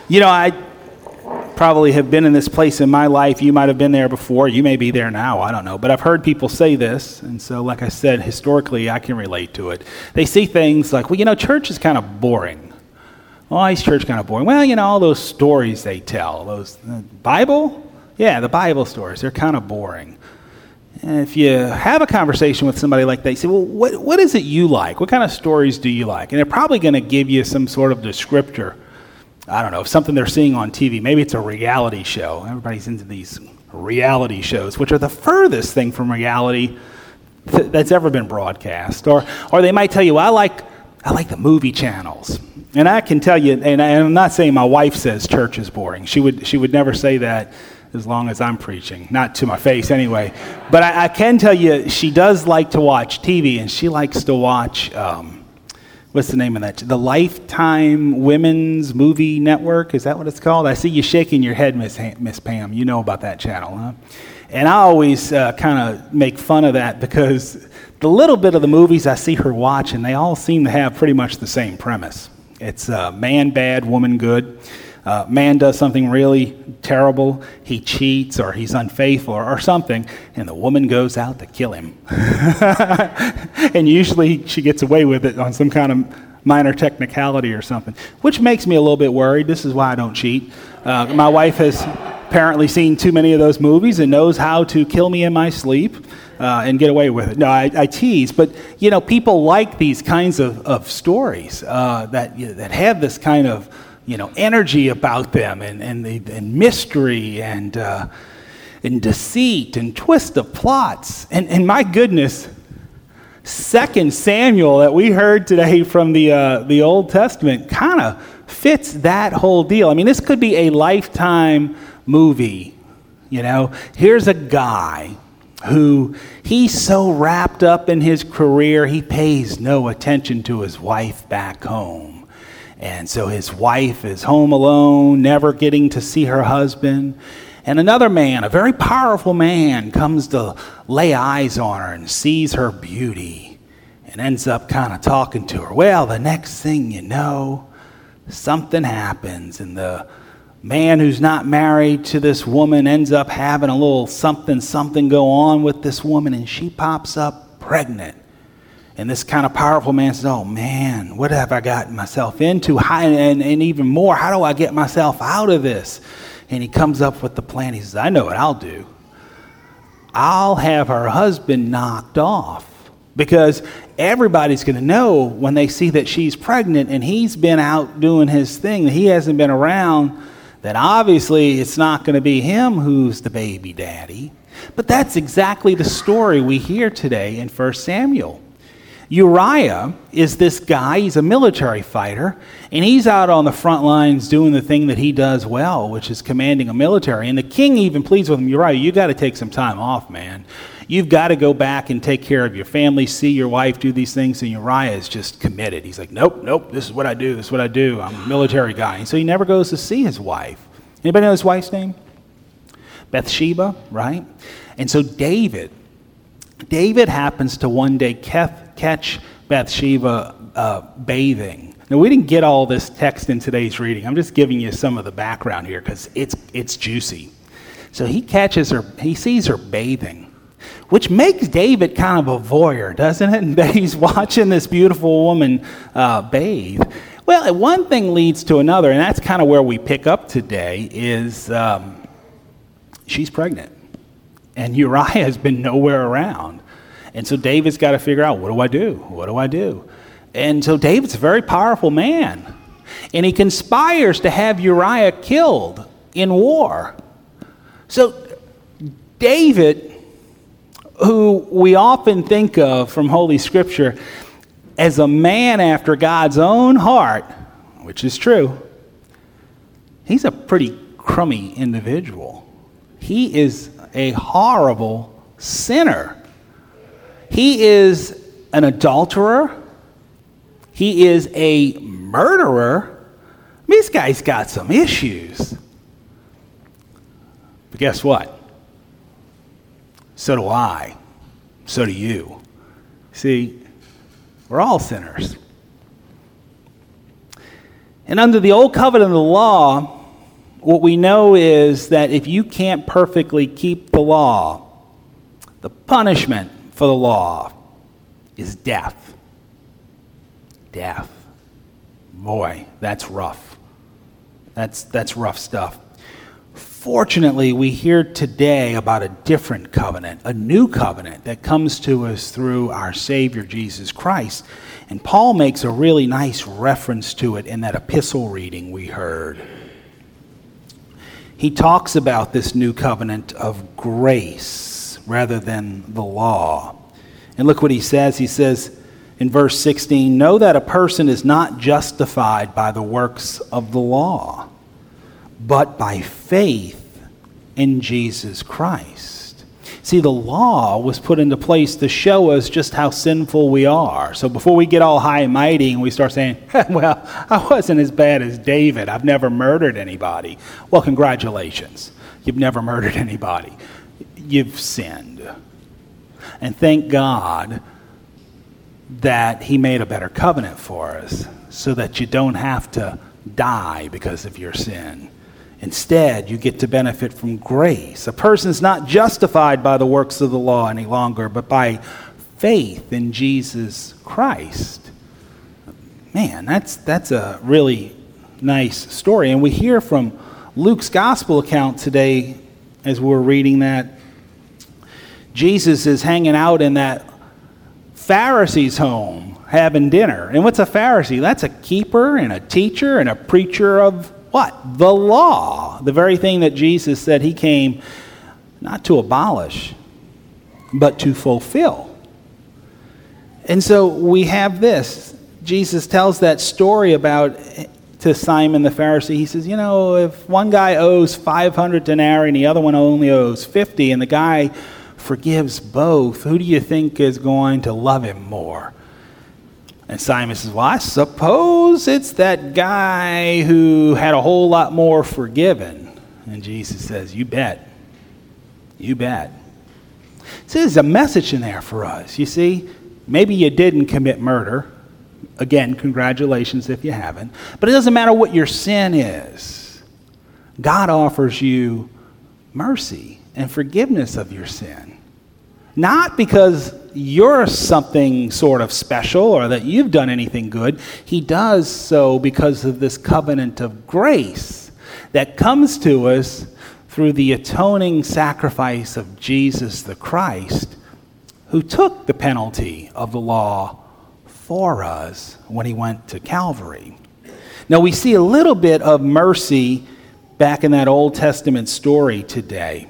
I probably have been in this place in my life. You might have been there before. You may be there now. I don't know. But I've heard people say this. And so, like I said, historically, I can relate to it. They see things like, church is kind of boring. Why is church kind of boring? Well, all those stories they tell. Those Bible? Yeah, the Bible stories. They're kind of boring. And if you have a conversation with somebody like that, you say, well, what is it you like? What kind of stories do you like? And they're probably going to give you some sort of descriptor. I don't know, something they're seeing on TV. Maybe it's a reality show. Everybody's into these reality shows, which are the furthest thing from reality that's ever been broadcast. Or they might tell you, I like the movie channels. And I can tell you, and I'm not saying my wife says church is boring. She would never say that as long as I'm preaching. Not to my face anyway. But I can tell you she does like to watch TV, and she likes to watch... what's the name of that? The Lifetime Women's Movie Network? Is that what it's called? I see you shaking your head, Miss Pam. You know about that channel, huh? And I always kind of make fun of that because the little bit of the movies I see her watching, they all seem to have pretty much the same premise. It's man bad, woman good. Man does something really terrible. He cheats or he's unfaithful or something, and the woman goes out to kill him. And usually she gets away with it on some kind of minor technicality or something, which makes me a little bit worried. This is why I don't cheat. My wife has apparently seen too many of those movies and knows how to kill me in my sleep and get away with it. No, I tease, but people like these kinds of stories that have this kind of energy about them and mystery and deceit and twist of plots. And my goodness, 2 Samuel that we heard today from the Old Testament kind of fits that whole deal. I mean, this could be a Lifetime movie. Here's a guy who he's so wrapped up in his career, he pays no attention to his wife back home. And so his wife is home alone, never getting to see her husband. And another man, a very powerful man, comes to lay eyes on her and sees her beauty and ends up kind of talking to her. Well, the next thing you know, something happens, and the man who's not married to this woman ends up having a little something go on with this woman, and she pops up pregnant. And this kind of powerful man says, oh man, what have I gotten myself into? And even more, how do I get myself out of this? And he comes up with the plan. He says, I know what I'll do. I'll have her husband knocked off, because everybody's going to know when they see that she's pregnant and he's been out doing his thing, he hasn't been around, that obviously it's not going to be him who's the baby daddy. But that's exactly the story we hear today in 1 Samuel. Uriah is this guy, he's a military fighter, and he's out on the front lines doing the thing that he does well, which is commanding a military. And the king even pleads with him, Uriah, you got to take some time off, man. You've got to go back and take care of your family, see your wife, do these things. And Uriah is just committed. He's like, nope, this is what I do, I'm a military guy. And so he never goes to see his wife. Anybody know his wife's name? Bathsheba, right? And so David happens to one day catch Bathsheba bathing. Now, we didn't get all this text in today's reading. I'm just giving you some of the background here because it's juicy. So he catches her, he sees her bathing, which makes David kind of a voyeur, doesn't it? That he's watching this beautiful woman bathe. Well, one thing leads to another, and that's kind of where we pick up today, is she's pregnant. And Uriah has been nowhere around. And so David's got to figure out, what do I do? What do I do? And so David's a very powerful man. And he conspires to have Uriah killed in war. So David, who we often think of from Holy Scripture as a man after God's own heart, which is true, he's a pretty crummy individual. He is a horrible sinner. He is an adulterer. He is a murderer. I mean, this guy's got some issues. But guess what? So do I. So do you. See, we're all sinners. And under the old covenant of the law, what we know is that if you can't perfectly keep the law, the punishment for the law is death. Death. Boy, that's rough. That's rough stuff. Fortunately, we hear today about a different covenant, a new covenant that comes to us through our Savior Jesus Christ. And Paul makes a really nice reference to it in that epistle reading we heard. He talks about this new covenant of grace rather than the law. And look what he says. He says in verse 16, "Know that a person is not justified by the works of the law, but by faith in Jesus Christ." See, the law was put into place to show us just how sinful we are. So before we get all high and mighty and we start saying, well, I wasn't as bad as David. I've never murdered anybody. Well, congratulations. You've never murdered anybody. You've sinned. And thank God that he made a better covenant for us so that you don't have to die because of your sin. Instead, you get to benefit from grace. A person's not justified by the works of the law any longer, but by faith in Jesus Christ. Man, that's a really nice story. And we hear from Luke's gospel account today, as we're reading that, Jesus is hanging out in that Pharisee's home having dinner. And what's a Pharisee? That's a keeper and a teacher and a preacher of what? The law. The very thing that Jesus said he came not to abolish, but to fulfill. And so we have this. Jesus tells that story about to Simon the Pharisee. He says, if one guy owes 500 denarii and the other one only owes 50, and the guy forgives both, who do you think is going to love him more? And Simon says, well, I suppose it's that guy who had a whole lot more forgiven. And Jesus says, you bet. You bet. So there's a message in there for us. You see, maybe you didn't commit murder. Again, congratulations if you haven't. But it doesn't matter what your sin is. God offers you mercy and forgiveness of your sin. Not because you're something sort of special or that you've done anything good. He does so because of this covenant of grace that comes to us through the atoning sacrifice of Jesus the Christ, who took the penalty of the law for us when he went to Calvary. Now we see a little bit of mercy back in that Old Testament story today.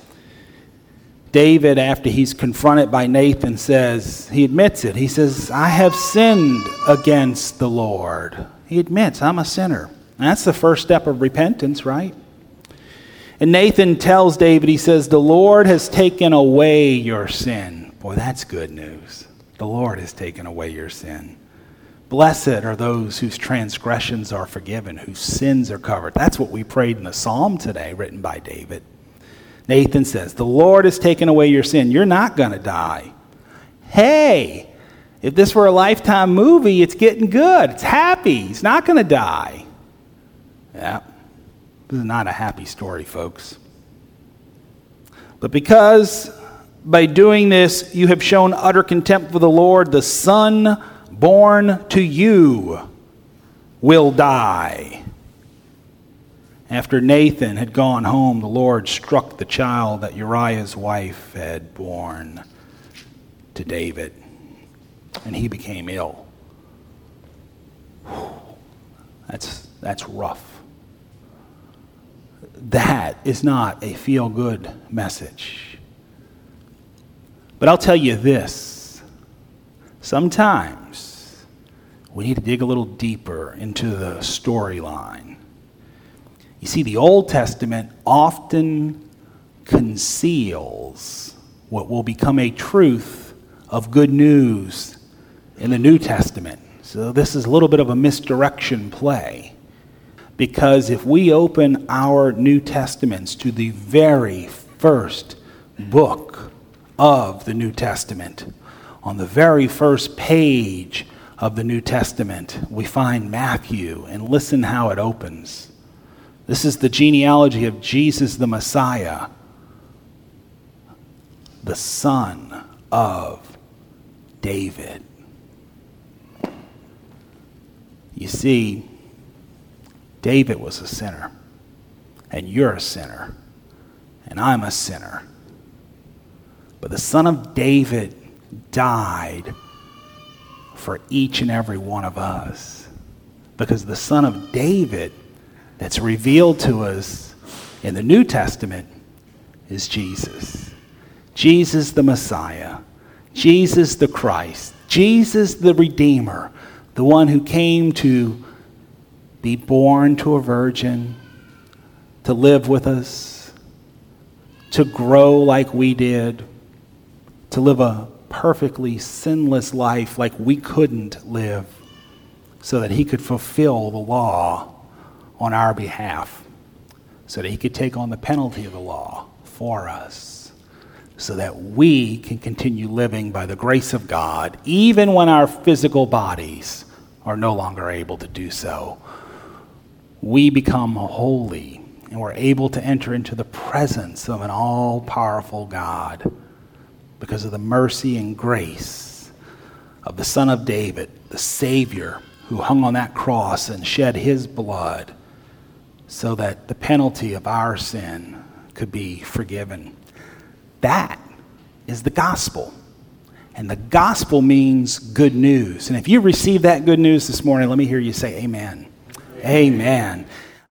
David, after he's confronted by Nathan, he admits it. He says, I have sinned against the Lord. He admits, I'm a sinner. And that's the first step of repentance, right? And Nathan tells David, he says, the Lord has taken away your sin. Boy, that's good news. The Lord has taken away your sin. Blessed are those whose transgressions are forgiven, whose sins are covered. That's what we prayed in the psalm today, written by David. Nathan says, the Lord has taken away your sin. You're not going to die. Hey, if this were a Lifetime movie, it's getting good. It's happy. He's not going to die. Yeah, this is not a happy story, folks. But because by doing this, you have shown utter contempt for the Lord, the Son born to you will die. After Nathan had gone home, the Lord struck the child that Uriah's wife had borne to David, and he became ill. That's rough. That is not a feel-good message. But I'll tell you this. Sometimes we need to dig a little deeper into the storyline. You see, the Old Testament often conceals what will become a truth of good news in the New Testament. So this is a little bit of a misdirection play. Because if we open our New Testaments to the very first book of the New Testament, on the very first page of the New Testament, we find Matthew, and listen how it opens. This is the genealogy of Jesus the Messiah, the son of David. You see, David was a sinner, and you're a sinner, and I'm a sinner. But the Son of David died for each and every one of us, because the Son of David that's revealed to us in the New Testament is Jesus. Jesus the Messiah, Jesus the Christ, Jesus the Redeemer, the one who came to be born to a virgin, to live with us, to grow like we did, to live a perfectly sinless life like we couldn't live, so that he could fulfill the law on our behalf, so that he could take on the penalty of the law for us, so that we can continue living by the grace of God, even when our physical bodies are no longer able to do so. We become holy, and we're able to enter into the presence of an all-powerful God because of the mercy and grace of the Son of David, the Savior, who hung on that cross and shed his blood so that the penalty of our sin could be forgiven. That is the gospel. And the gospel means good news. And if you receive that good news this morning, let me hear you say amen. Amen. Amen.